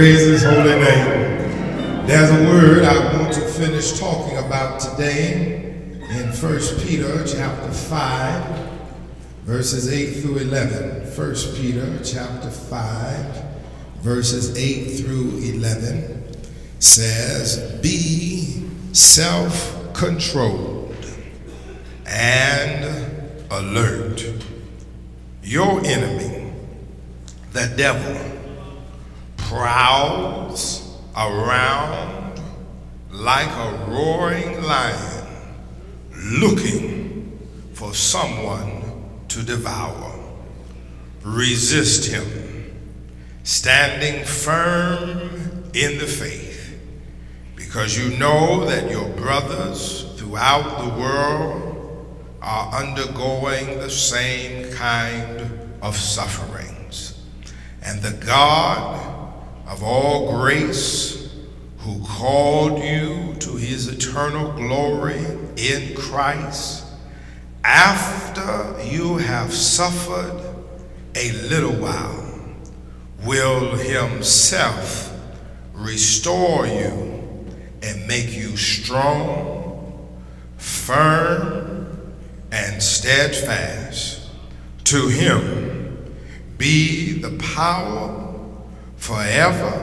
Praise his holy name. There's a word I want to finish talking about today in 1 Peter chapter 5, verses 8 through 11. 1 Peter chapter 5, verses 8 through 11 says, "Be self-controlled and alert. Your enemy, the devil, prowls around like a roaring lion, looking for someone to devour. Resist him, standing firm in the faith, because you know that your brothers throughout the world are undergoing the same kind of sufferings. And the God of all grace, who called you to his eternal glory in Christ, after you have suffered a little while, will himself restore you and make you strong, firm, and steadfast. To him be the power forever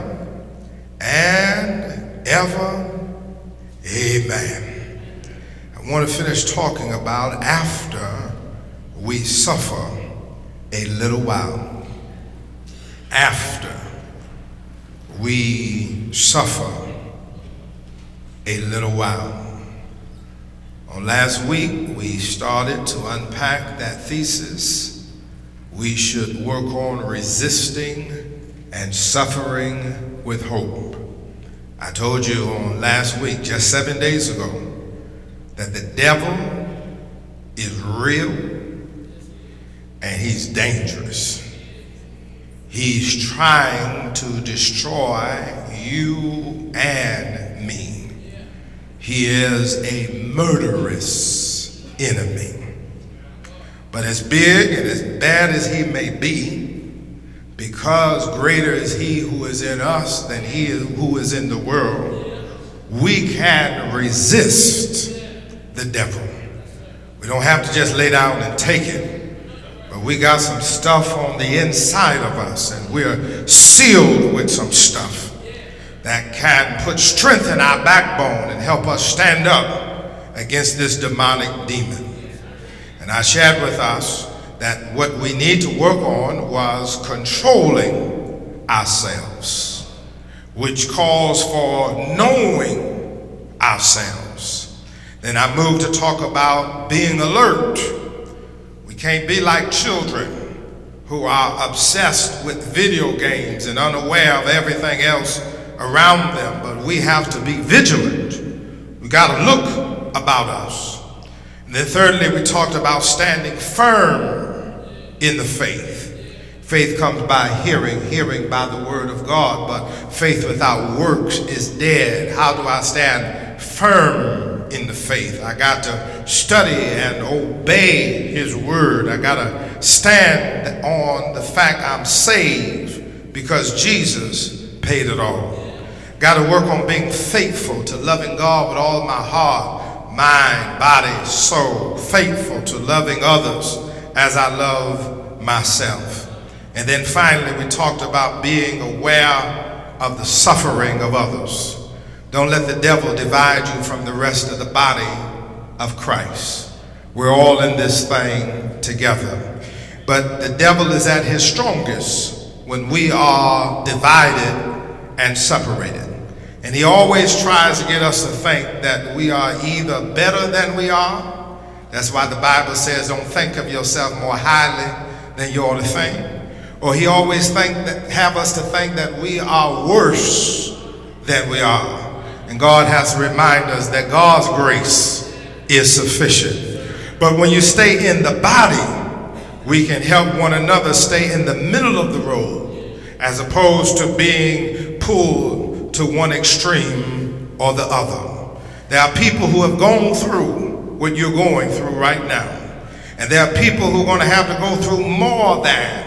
and ever. Amen." I want to finish talking about after we suffer a little while. After we suffer a little while. On last week, we started to unpack that thesis. We should work on resisting and suffering with hope. I told you on last week, just 7 days ago, that the devil is real and he's dangerous. He's trying to destroy you and me. He is a murderous enemy. But as big and as bad as he may be, because greater is he who is in us than he who is in the world, we can resist the devil. We don't have to just lay down and take it, but we got some stuff on the inside of us, and we're sealed with some stuff that can put strength in our backbone and help us stand up against this demonic demon. And I shared with us that what we need to work on was controlling ourselves, which calls for knowing ourselves. Then I moved to talk about being alert. We can't be like children who are obsessed with video games and unaware of everything else around them, but we have to be vigilant. We got to look about us. And then thirdly, we talked about standing firm in the faith. Faith comes by hearing, hearing by the word of God, but faith without works is dead. How do I stand firm in the faith? I got to study and obey his word. I got to stand on the fact I'm saved because Jesus paid it all. Got to work on being faithful to loving God with all my heart, mind, body, soul. Faithful to loving others as I love myself. And then finally, we talked about being aware of the suffering of others. Don't let the devil divide you from the rest of the body of Christ. We're all in this thing together. But the devil is at his strongest when we are divided and separated. And he always tries to get us to think that we are either better than we are. That's why the Bible says, don't think of yourself more highly than you ought to think. Or he always have us to think that we are worse than we are. And God has to remind us that God's grace is sufficient. But when you stay in the body, we can help one another stay in the middle of the road, as opposed to being pulled to one extreme or the other. There are people who have gone through what you're going through right now. And there are people who are going to have to go through more than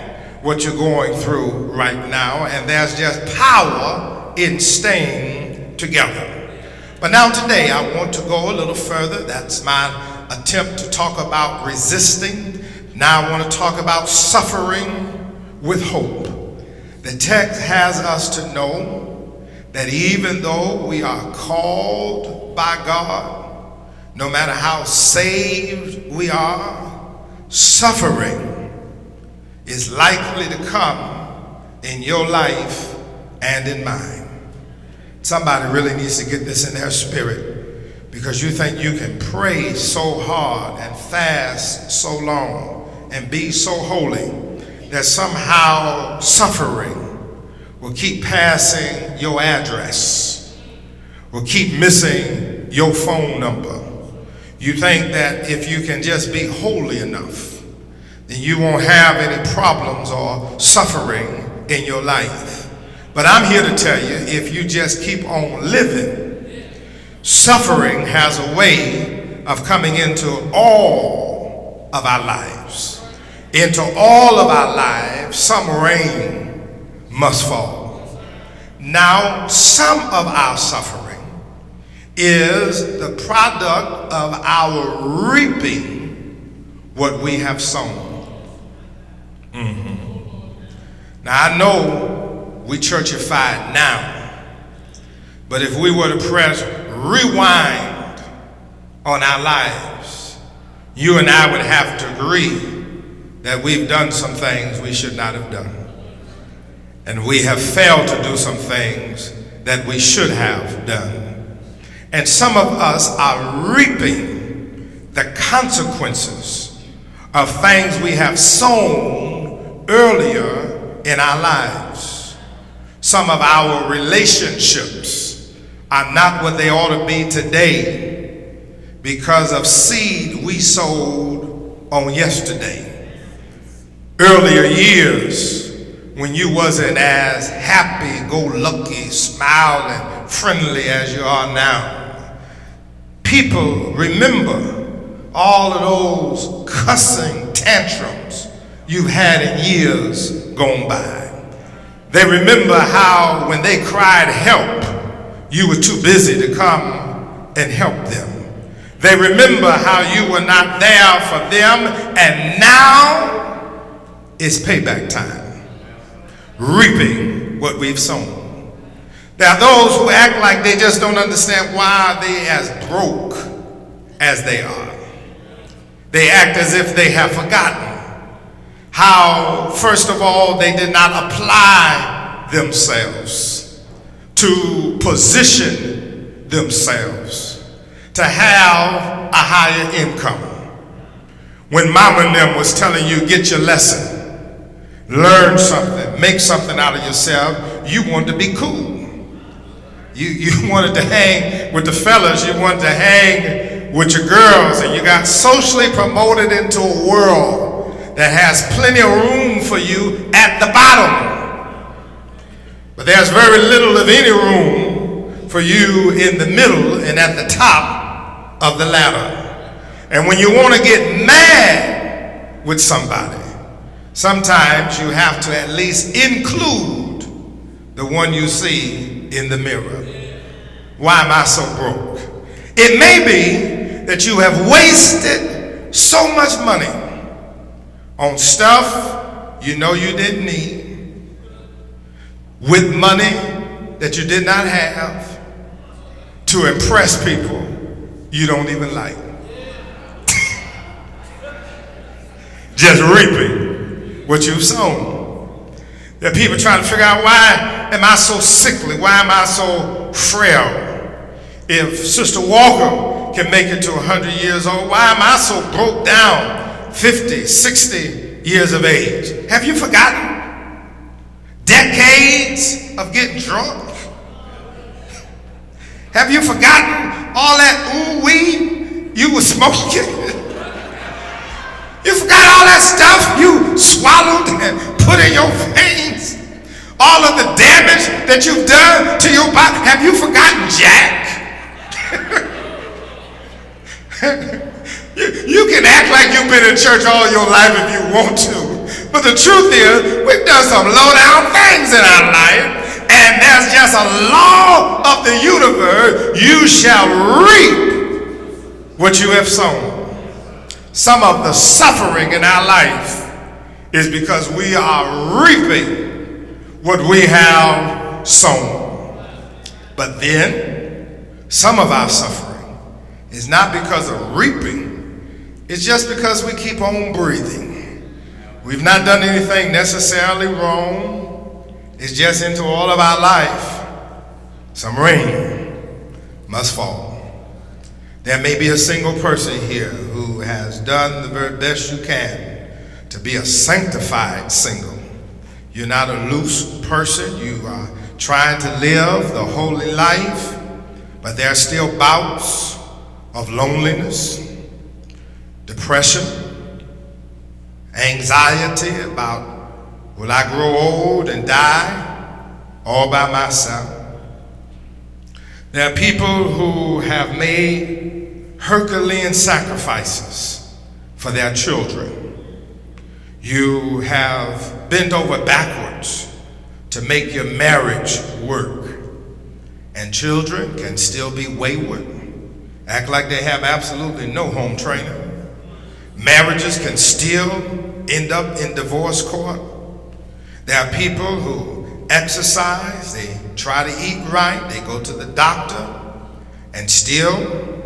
what you're going through right now, and there's just power in staying together. But now today I want to go a little further. That's my attempt to talk about resisting. Now I want to talk about suffering with hope. The text has us to know that even though we are called by God, no matter how saved we are, suffering is likely to come in your life and in mine. Somebody really needs to get this in their spirit, because you think you can pray so hard and fast so long and be so holy that somehow suffering will keep passing your address, will keep missing your phone number. You think that if you can just be holy enough, then you won't have any problems or suffering in your life. But I'm here to tell you, if you just keep on living, suffering has a way of coming into all of our lives. Into all of our lives, some rain must fall. Now, some of our suffering is the product of our reaping what we have sown. Now, I know we churchified now, but if we were to press rewind on our lives, you and I would have to agree that we've done some things we should not have done. And we have failed to do some things that we should have done. And some of us are reaping the consequences of things we have sown earlier in our lives. Some of our relationships are not what they ought to be today because of seed we sowed on yesterday. Earlier years, when you wasn't as happy-go-lucky, smiling, friendly as you are now, people remember all of those cussing tantrums you've had in years gone by. They remember how when they cried help, you were too busy to come and help them. They remember how you were not there for them, and now it's payback time, reaping what we've sown. There are those who act like they just don't understand why they as broke as they are. They act as if they have forgotten how, first of all, they did not apply themselves to position themselves to have a higher income. When mama and them was telling you, get your lesson, learn something, make something out of yourself, you wanted to be cool. You wanted to hang with the fellas, you wanted to hang with your girls, and you got socially promoted into a world that has plenty of room for you at the bottom. But there's very little of any room for you in the middle and at the top of the ladder. And when you want to get mad with somebody, sometimes you have to at least include the one you see in the mirror. Why am I so broke? It may be that you have wasted so much money on stuff you know you didn't need, with money that you did not have, to impress people you don't even like. Just reaping what you've sown. There are people trying to figure out, why am I so sickly? Why am I so frail? If Sister Walker can make it to 100 years old, why am I so broke down 50, 60 years of age? Have you forgotten decades of getting drunk? Have you forgotten all that ooh-wee you were smoking? You forgot all that stuff you swallowed and put in your veins? All of the damage that you've done to your body? Have you forgotten Jack? You can act like you've been in church all your life if you want to, But the truth is, we've done some low-down things in our life, and there's just a law of the universe. You shall reap what you have sown. Some of the suffering in our life is because we are reaping what we have sown. But then, some of our suffering is not because of reaping, it's just because we keep on breathing. We've not done anything necessarily wrong. It's just into all of our life, some rain must fall. There may be a single person here who has done the very best you can to be a sanctified single. You're not a loose person. You are trying to live the holy life, but there are still bouts of loneliness, depression, anxiety about, will I grow old and die all by myself? There are people who have made Herculean sacrifices for their children. You have bent over backwards to make your marriage work. And children can still be wayward, act like they have absolutely no home training. Marriages can still end up in divorce court. There are people who exercise, they try to eat right, they go to the doctor, and still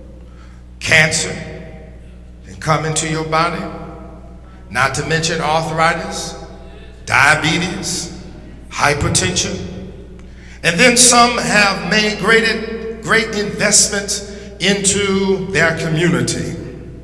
cancer can come into your body, not to mention arthritis, diabetes, hypertension. And then some have made great investments into their community,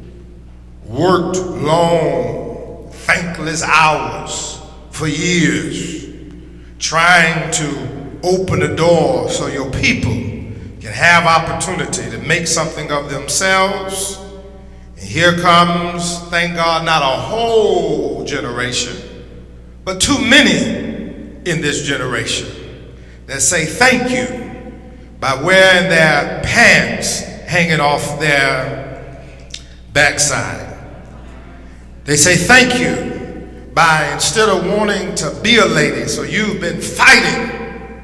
worked long, thankless hours for years, trying to open the door so your people can have opportunity to make something of themselves. And here comes, thank God, not a whole generation, but too many in this generation that say thank you by wearing their pants hanging off their backside. They say thank you by, instead of wanting to be a lady, so you've been fighting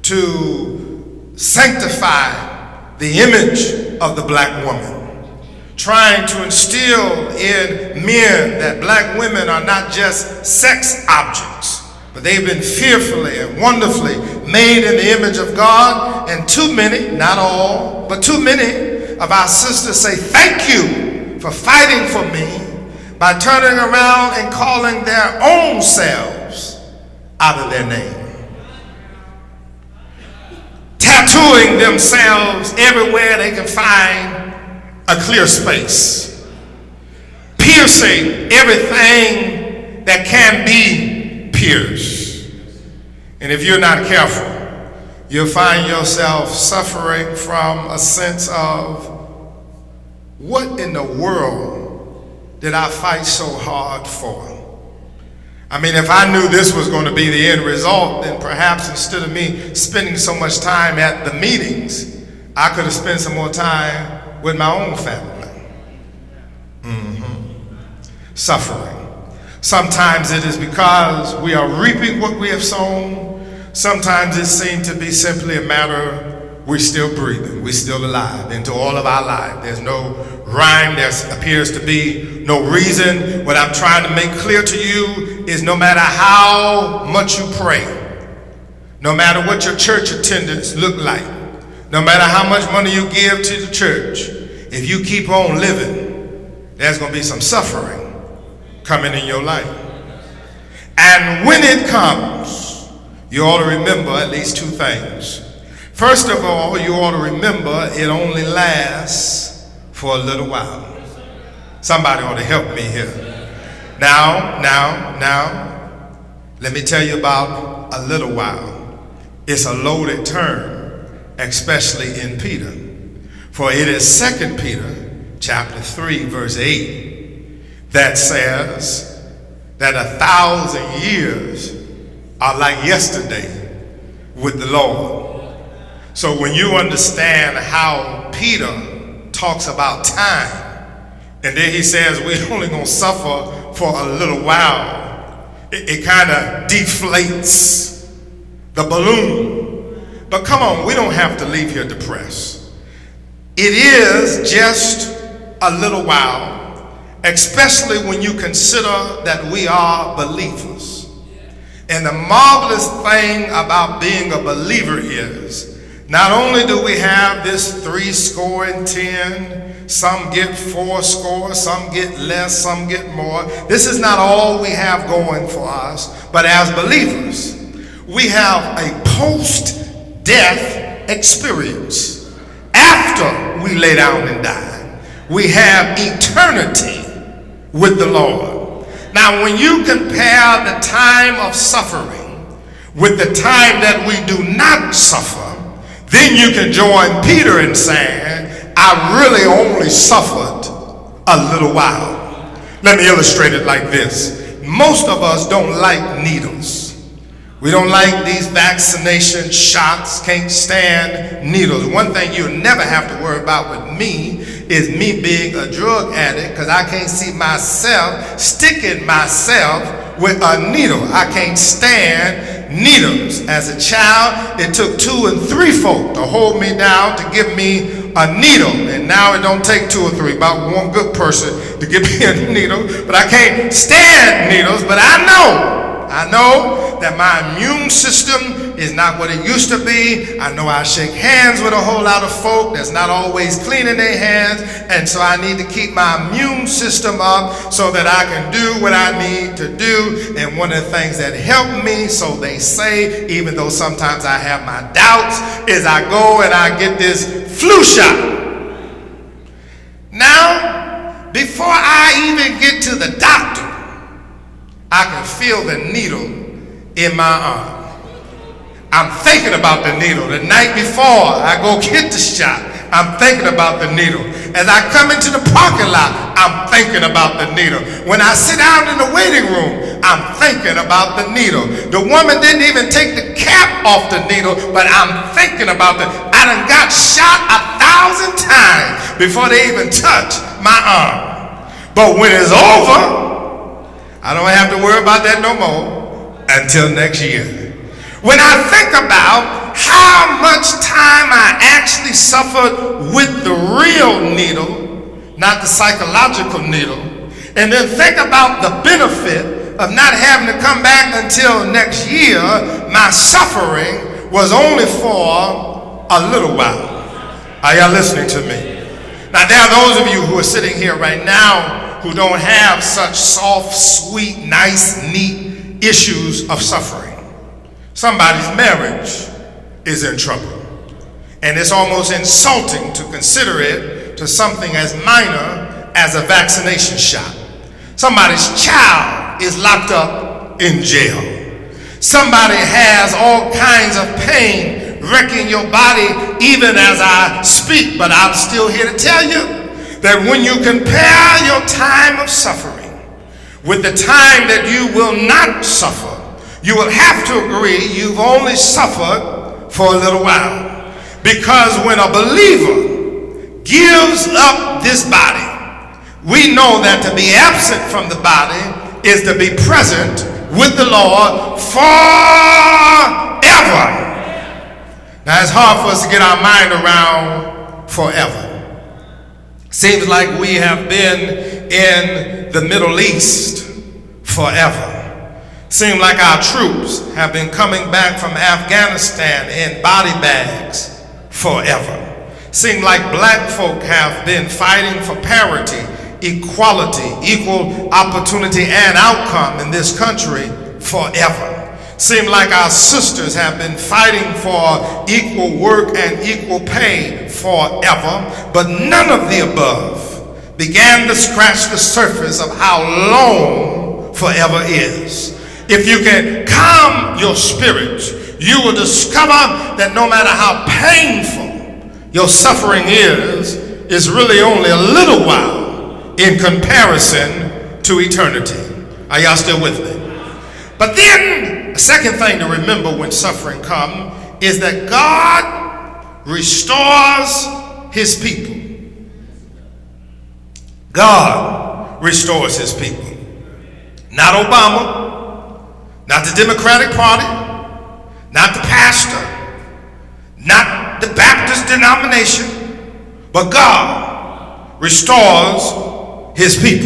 to sanctify the image of the black woman, trying to instill in men that black women are not just sex objects, but they've been fearfully and wonderfully made in the image of God. And too many, not all, but too many of our sisters say thank you for fighting for me by turning around and calling their own selves out of their name, tattooing themselves everywhere they can find a clear space, piercing everything that can be pierced. And if you're not careful, you'll find yourself suffering from a sense of, what in the world did I fight so hard for? I mean, if I knew this was going to be the end result, then perhaps instead of me spending so much time at the meetings, I could have spent some more time with my own family. Suffering. Sometimes it is because we are reaping what we have sown. Sometimes it seems to be simply a matter we're still breathing, we're still alive into all of our life. There's no rhyme, there appears to be no reason. What I'm trying to make clear to you is no matter how much you pray, no matter what your church attendance look like, no matter how much money you give to the church, if you keep on living, there's going to be some suffering coming in your life. And when it comes, you ought to remember at least two things. First of all, you ought to remember it only lasts for a little while. Somebody ought to help me here. Now, let me tell you about a little while. It's a loaded term, especially in Peter. For it is 2 Peter chapter 3, verse 8, that says that 1,000 years are like yesterday with the Lord. So when you understand how Peter talks about time, and then he says we're only going to suffer for a little while, it kind of deflates the balloon. But come on, we don't have to leave here depressed. It is just a little while, especially when you consider that we are believers. And the marvelous thing about being a believer is, not only do we have this 70, some get 80, some get less, some get more. This is not all we have going for us, but as believers, we have a post-death experience. After we lay down and die, we have eternity with the Lord. Now, when you compare the time of suffering with the time that we do not suffer, then you can join Peter in saying, I really only suffered a little while. Let me illustrate it like this. Most of us don't like needles. We don't like these vaccination shots, can't stand needles. One thing you'll never have to worry about with me is me being a drug addict, because I can't see myself sticking myself with a needle. I can't stand needles. As a child, it took 2 and 3 folk to hold me down to give me a needle, and now it don't take 2 or 3, about one good person to give me a needle. But I can't stand needles. But I know that my immune system is not what it used to be. I know I shake hands with a whole lot of folk that's not always cleaning their hands, and so I need to keep my immune system up so that I can do what I need to do. And one of the things that help me, so they say, even though sometimes I have my doubts, is I go and I get this flu shot. Now, before I even get to the doctor, I can feel the needle in my arm. I'm thinking about the needle. The night before I go get the shot, I'm thinking about the needle. As I come into the parking lot, I'm thinking about the needle. When I sit down in the waiting room, I'm thinking about the needle. The woman didn't even take the cap off the needle, but I'm thinking about I done got shot 1,000 times before they even touch my arm. But when it's over, I don't have to worry about that no more until next year. When I think about how much time I actually suffered with the real needle, not the psychological needle, and then think about the benefit of not having to come back until next year, my suffering was only for a little while. Are y'all listening to me? Now, there are those of you who are sitting here right now who don't have such soft, sweet, nice, neat issues of suffering. Somebody's marriage is in trouble, and it's almost insulting to consider it to something as minor as a vaccination shot. Somebody's child is locked up in jail. Somebody has all kinds of pain wrecking your body even as I speak, but I'm still here to tell you that when you compare your time of suffering with the time that you will not suffer, you will have to agree you've only suffered for a little while. Because when a believer gives up this body, we know that to be absent from the body is to be present with the Lord forever. Now, it's hard for us to get our mind around forever. Seems like we have been in the Middle East forever. Seems like our troops have been coming back from Afghanistan in body bags forever. Seems like black folk have been fighting for parity, equality, equal opportunity and outcome in this country forever. Seems like our sisters have been fighting for equal work and equal pay forever, but none of the above began to scratch the surface of how long forever is. If you can calm your spirit, you will discover that no matter how painful your suffering is really only a little while in comparison to eternity. Are y'all still with me? But then, a second thing to remember when suffering comes is that God restores his people. God restores his people. Not Obama, not the Democratic Party, not the pastor, not the Baptist denomination, but God restores his people.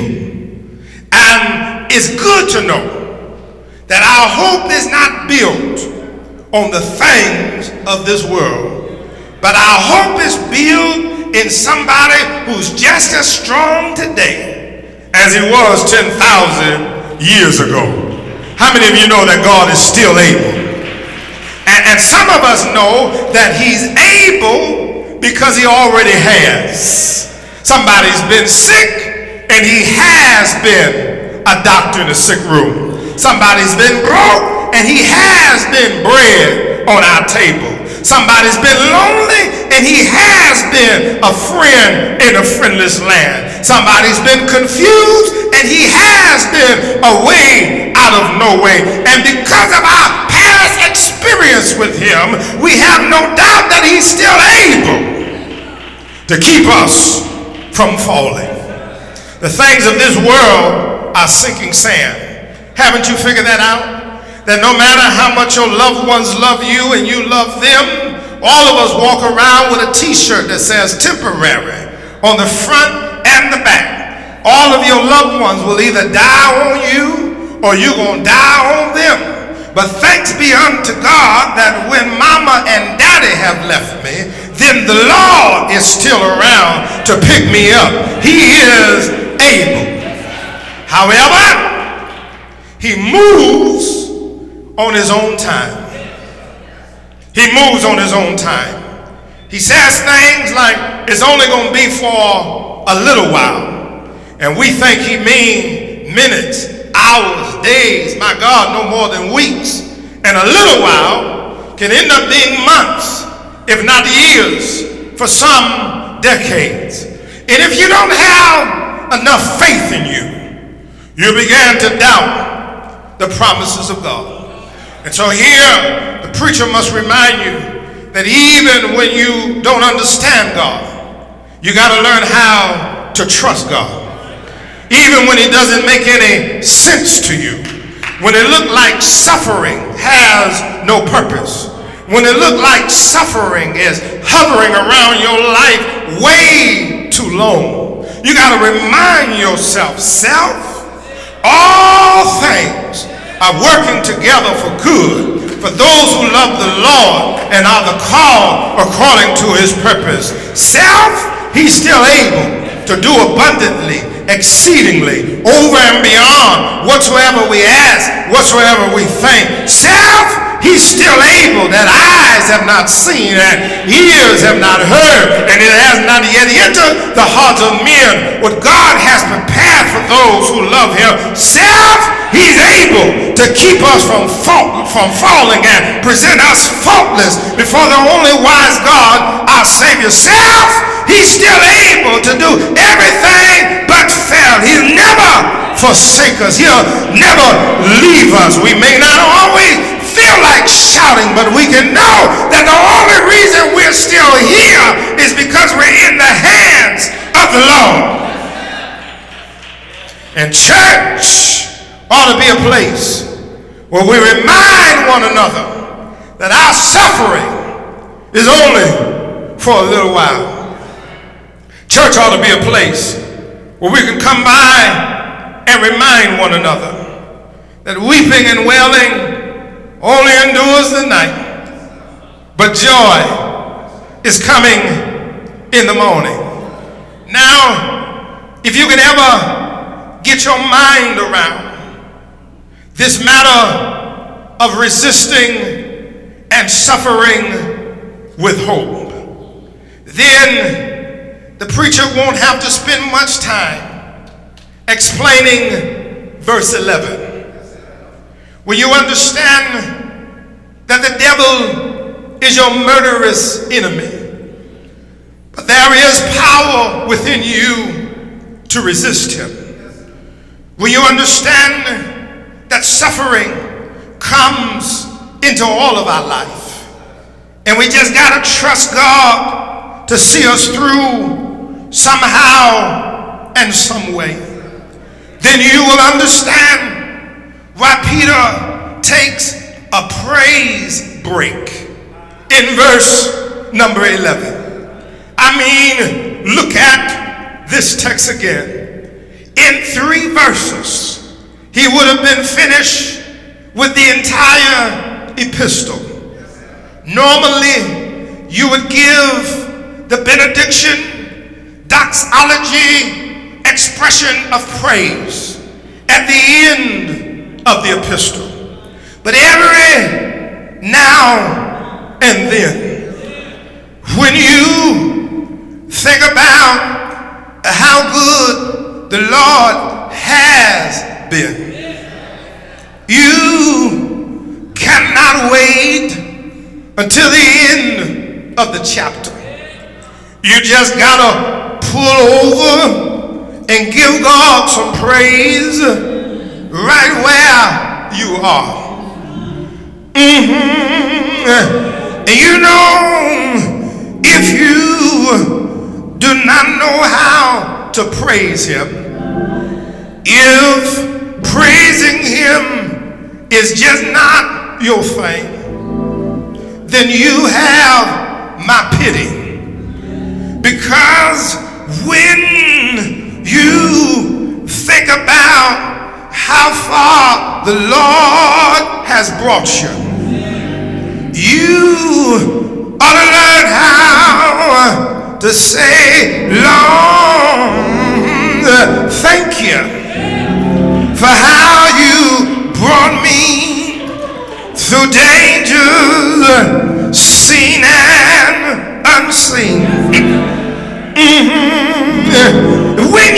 And it's good to know that our hope is not built on the things of this world, but our hope is built in somebody who's just as strong today as he was 10,000 years ago. How many of you know that God is still able? And some of us know that he's able because he already has. Somebody's been sick and he has been a doctor in the sick room. Somebody's been broke and he has been bread on our table. Somebody's been lonely and he has been a friend in a friendless land. Somebody's been confused and he has been a way out of no way. And because of our past experience with him, we have no doubt that he's still able to keep us from falling. The things of this world are sinking sand. Haven't you figured that out? That no matter how much your loved ones love you and you love them, all of us walk around with a t-shirt that says temporary on the front and the back. All of your loved ones will either die on you or you're going to die on them. But thanks be unto God that when mama and daddy have left me, then the Lord is still around to pick me up. He is able. However, he moves on his own time. He moves on his own time. He says things like it's only going to be for a little while. And we think he means minutes, hours, days, my God, no more than weeks. And a little while can end up being months, if not years, for some decades. And if you don't have enough faith in you, you begin to doubt the promises of God. And so here, the preacher must remind you that even when you don't understand God, you got to learn how to trust God. Even when it doesn't make any sense to you, when it looks like suffering has no purpose, when it looks like suffering is hovering around your life way too long, you got to remind yourself, all things are working together for good for those who love the Lord and are the called according to his purpose. He's still able to do abundantly, exceedingly, over and beyond whatsoever we ask, whatsoever we think. He's still able, that eyes have not seen and ears have not heard, and it has not yet entered the hearts of men what God has prepared for those who love him. He's able to keep us from falling and present us faultless before the only wise God, our Savior. He's still able to do everything but fail. He'll never forsake us. He'll never leave us. We may not always feel like shouting, but we can know that the only reason we're still here is because we're in the hands of the Lord. And church ought to be a place where we remind one another that our suffering is only for a little while. Church ought to be a place where we can come by and remind one another that weeping and wailing only endures the night, but joy is coming in the morning. Now, if you can ever get your mind around this matter of resisting and suffering with hope, then the preacher won't have to spend much time explaining verse 11. When you understand that the devil is your murderous enemy, but there is power within you to resist him. When you understand that suffering comes into all of our life, and we just got to trust God to see us through somehow and some way, then you will understand why Peter takes a praise break in verse number 11. I mean, look at this text again. In 3 verses, he would have been finished with the entire epistle. Normally, you would give the benediction, doxology, expression of praise at the end of the epistle. But every now and then, when you think about how good the Lord has been, you cannot wait until the end of the chapter. You just gotta pull over and give God some praise right where you are. And you know, if you do not know how to praise him, if praising him is just not your thing, then you have my pity. Because when you think about how far the Lord has brought you, you ought to learn how to say, Lord, thank you for how you brought me through dangers seen and unseen. When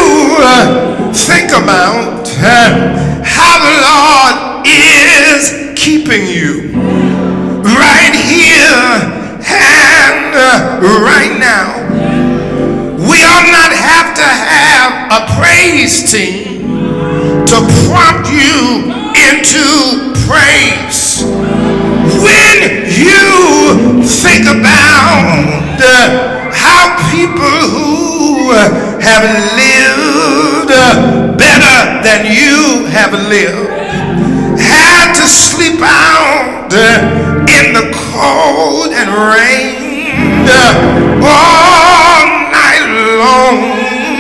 you think about how the Lord is keeping you right here and right now, we ought not have to have a praise team to prompt you into praise. When you think about how people who have lived better than you have lived had to sleep out in the cold and rain all night long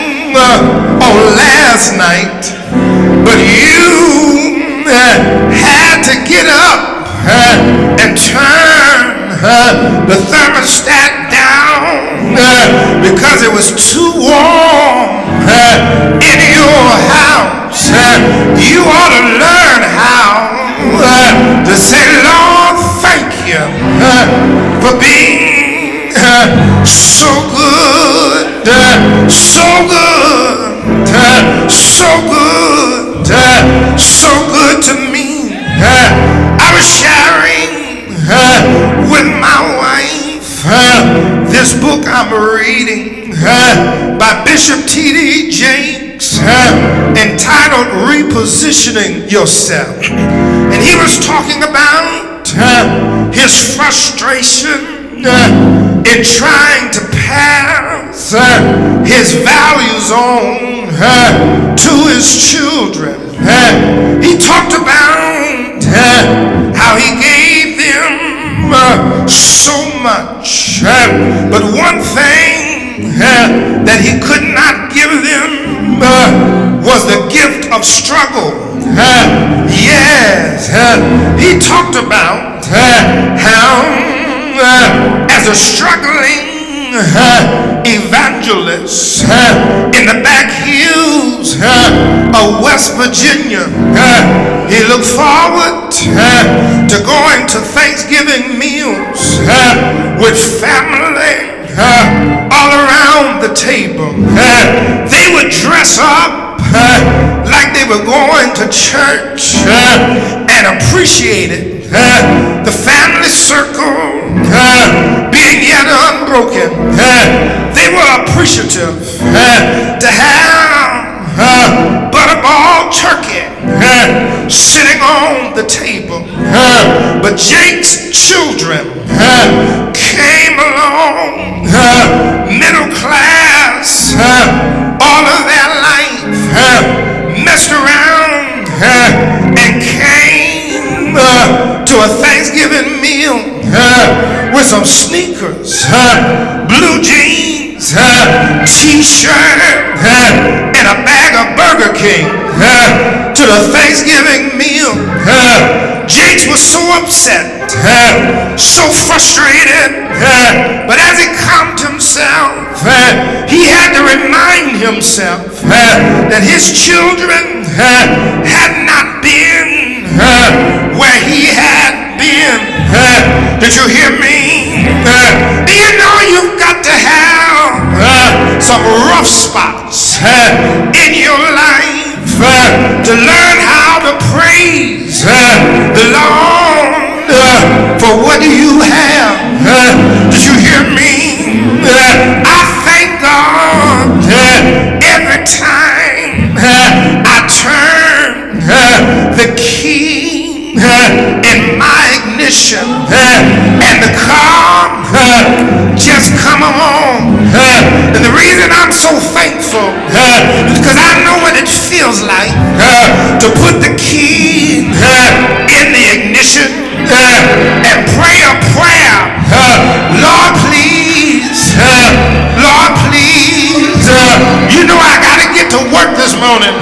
on last night, but you had to get up and turn the thermostat down because it was too warm in your house. You ought to learn how to say, Lord, thank you for being so good, so good, so good, so good to me. I was sharing with my wife this book I'm reading by Bishop T.D. Jakes entitled Repositioning Yourself. And he was talking about his frustration in trying to pass his values on to his children. He talked about how he gave them so much, but one thing that he could not give them was the gift of struggle. Yes, he talked about how as a struggling evangelist in the back hills of West Virginia, he looked forward to going to Thanksgiving meals with family all around the table. They would dress up like they were going to church and appreciate it. The family circle being yet unbroken, they were appreciative to have butterball turkey sitting on the table. But Jake's children came along, middle class, all of their life, messed around and came with some sneakers, blue jeans, t-shirt, and a bag of Burger King to the Thanksgiving meal. Jakes was so upset, so frustrated, but as he calmed himself, he had to remind himself that his children had not been where he had been. Did you hear me? Do you know you've got to have some rough spots in your life to learn how to praise the Lord for what you have? Did you hear me? I thank God every time I turn the key in my ignition and the car just come on. And the reason I'm so thankful is because I know what it feels like to put the key in the ignition and pray a prayer. Lord, please, Lord, please, you know I gotta get to work this morning.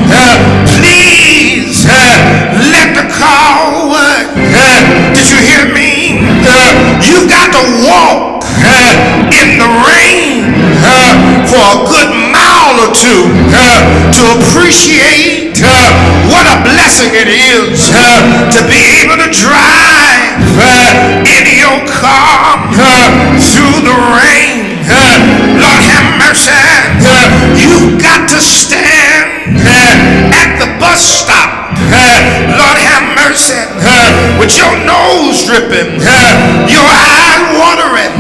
Please, let the car work. Did you hear me? You got to walk in the rain for a good mile or two to appreciate what a blessing it is to be able to drive in your car through the rain. Lord have mercy. You got to stand at the bus stop. Lord have mercy. With your nose dripping, your eyes watering,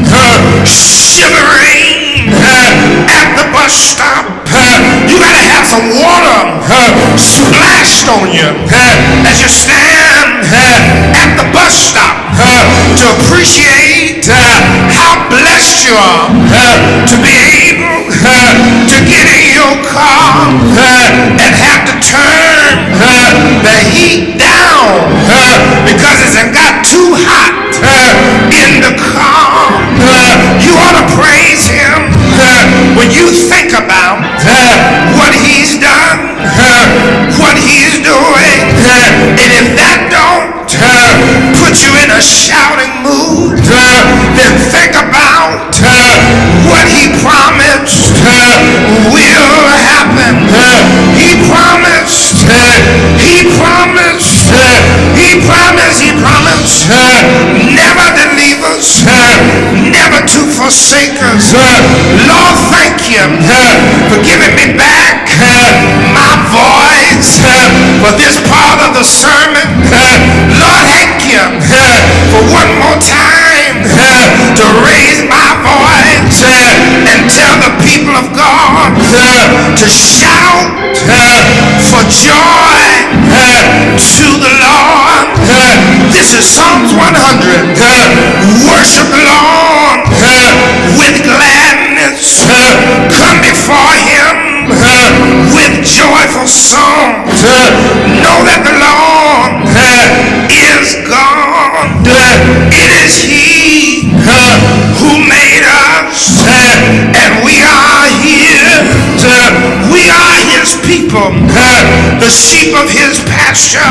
shivering at the bus stop. You gotta have some water splashed on you as you stand at the bus stop to appreciate how blessed you are to be able to get in your car and have to turn the heat down because it's got too hot in the car. You ought to praise him when you think about what he's done, what he's doing. And if that don't put you in a shouting mood, then think about what he promised will happen. He promised, he promised, he promised, he promised never to leave us, never to forsake us. Lord, thank you for giving me back my voice for this part of the sermon. Lord, thank you for one more time to raise my voice and tell the people of God to shout for joy to the Lord. This is Psalms 100. Worship the Lord with gladness. Come before him with joyful songs. Know that the Lord is God. It is he who made us, and we are his. We are his people, the sheep of his pasture.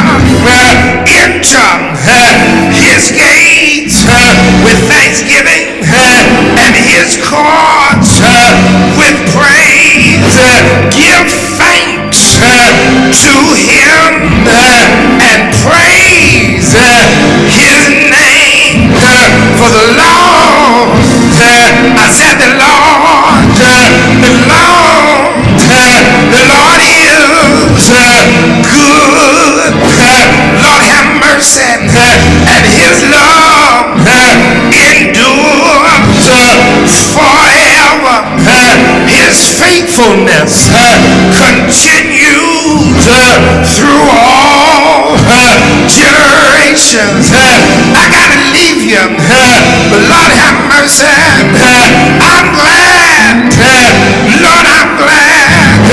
Enter his gates with thanksgiving and his courts with praise. Give thanks to him and praise his name. For the Lord, I said the Lord, the Lord is good. Lord have mercy, and his love endures forever. His faithfulness continues through all generations. I gotta leave you, but Lord have mercy. I'm glad, Lord, I'm glad.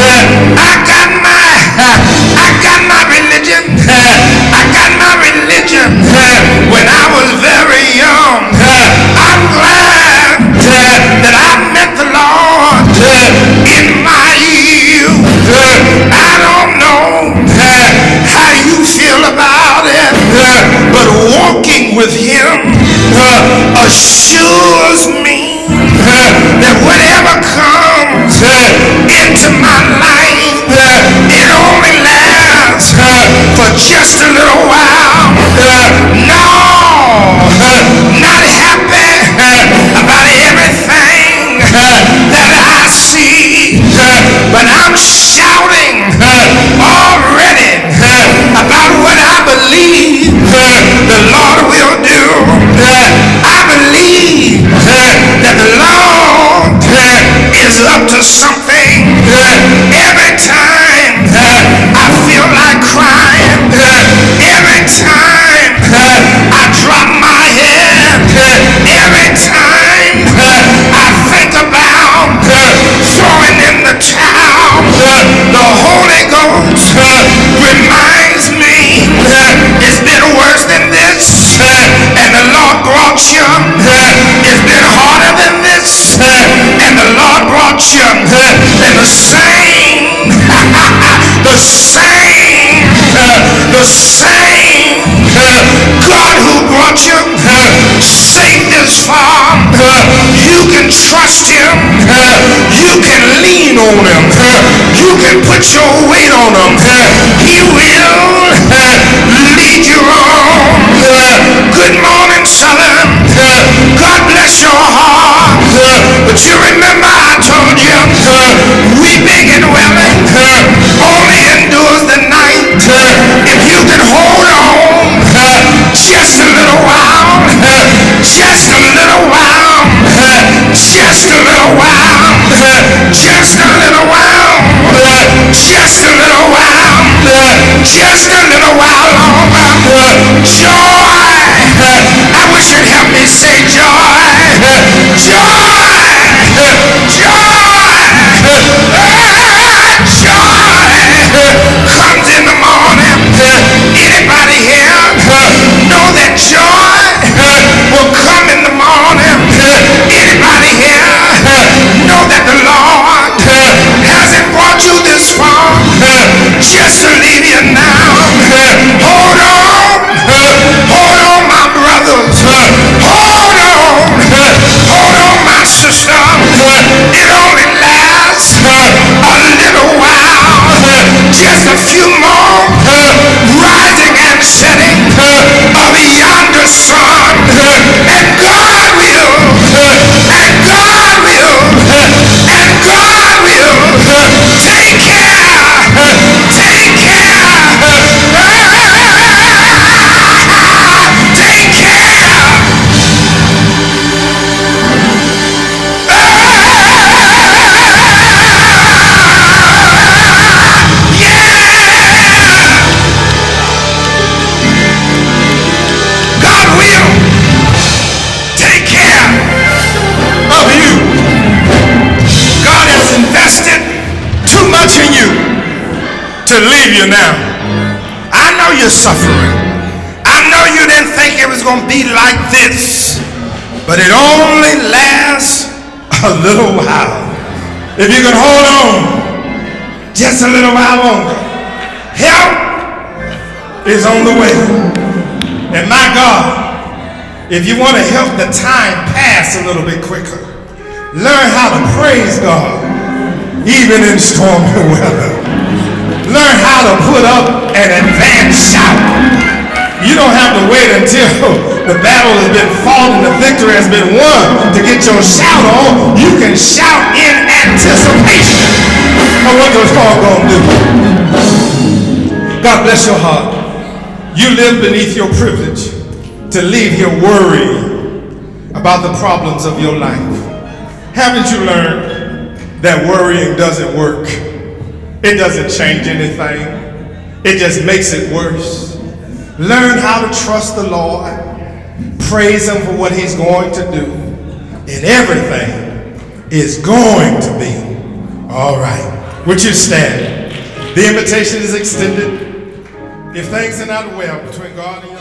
I got my religion. I got my religion when I was very young. assures me that whatever comes into my life, it only lasts for just a little while. No, not happy about everything that I see, but I'm shouting already about what I believe the Lord will do. I believe that the Lord is up to something. Every time I feel like crying, every time I drop my head, every time I think about throwing in the towel, the Holy Ghost reminds me it's been worse than this, and the Lord brought you. It's been harder than this, and the Lord brought you. And the same God who brought you safe this far, you can trust him, you can lean on him, you can put your weight on him. He will lead you on. Good morning, Southern. God bless your heart. But you remember I told you, weeping and wailing only endures the night. If you can hold on just a little while, just a little while, just a little while, just a little while, just a little while, just a little while longer. Joy. I wish you'd help me say joy. Joy. Joy. Joy comes in the morning. Anybody here know that joy will come in the morning? Anybody here know that the Lord hasn't brought you this far just to leave you now? Hold on, my brothers. Hold on, my sister. It only lasts a little while, just a few more rising and setting of yonder sun, and God will, and God will, and God will take care, take care, take care. To leave you now. I know you're suffering. I know you didn't think it was going to be like this, but it only lasts a little while. If you can hold on just a little while longer, help is on the way. And my God, if you want to help the time pass a little bit quicker, learn how to praise God even in stormy weather. Learn how to put up an advanced shout. You don't have to wait until the battle has been fought and the victory has been won to get your shout on. You can shout in anticipation of what the Lord gonna do. God bless your heart. You live beneath your privilege to leave here worrying about the problems of your life. Haven't you learned that worrying doesn't work? It doesn't change anything. It just makes it worse. Learn how to trust the Lord. Praise him for what he's going to do. And everything is going to be all right. Would you stand? The invitation is extended. If things are not well between God and you,